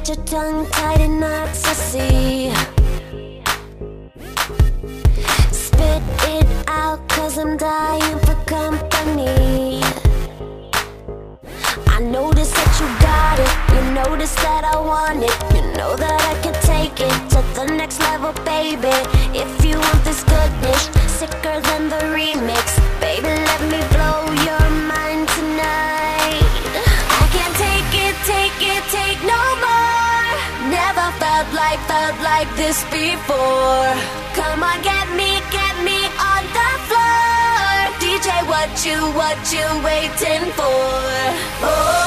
got your tongue tied in knots, I see. Spit it out, cause I'm dying for company. I notice that you got it, you notice that I want it. You know that I can take it to the next level, baby. If you want this goodness, sicker than the remix, baby, let me blow your mind tonight. I can't take it, take no more. Never felt like this before. Come on, get me on the floor. DJ, what you waiting for? Oh.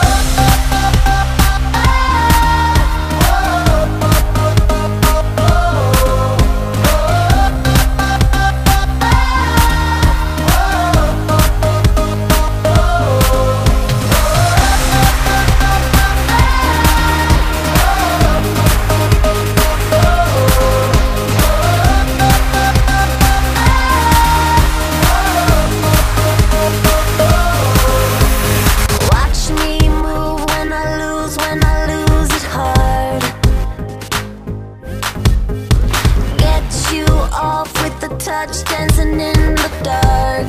Touch dancing in the dark.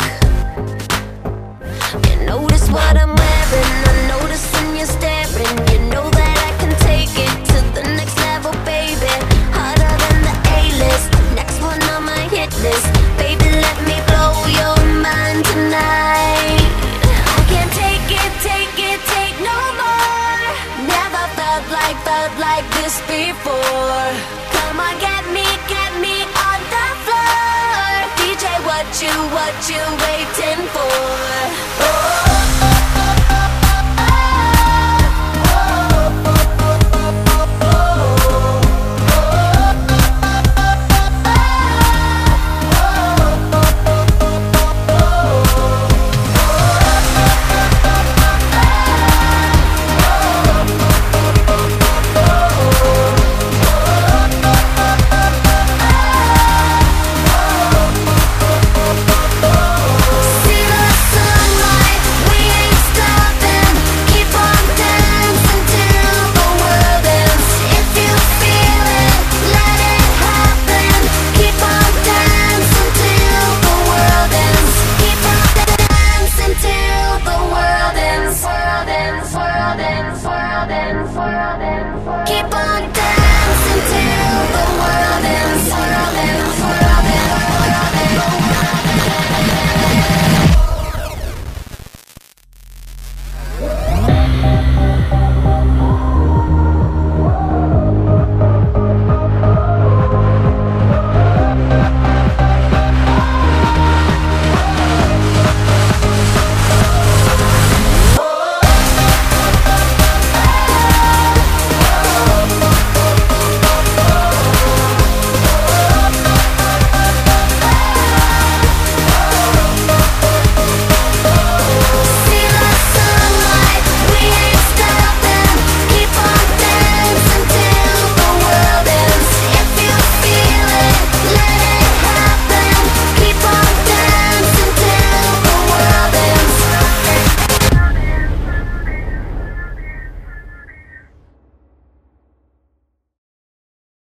You notice what I'm wearing, I'm noticing you're staring. You know that I can take it to the next level, baby. Harder than the A-list, next one on my hit list. Baby, let me blow your mind tonight. I can't take it, take no more. Never felt like this before. Come on, get me on the floor. DJ, what you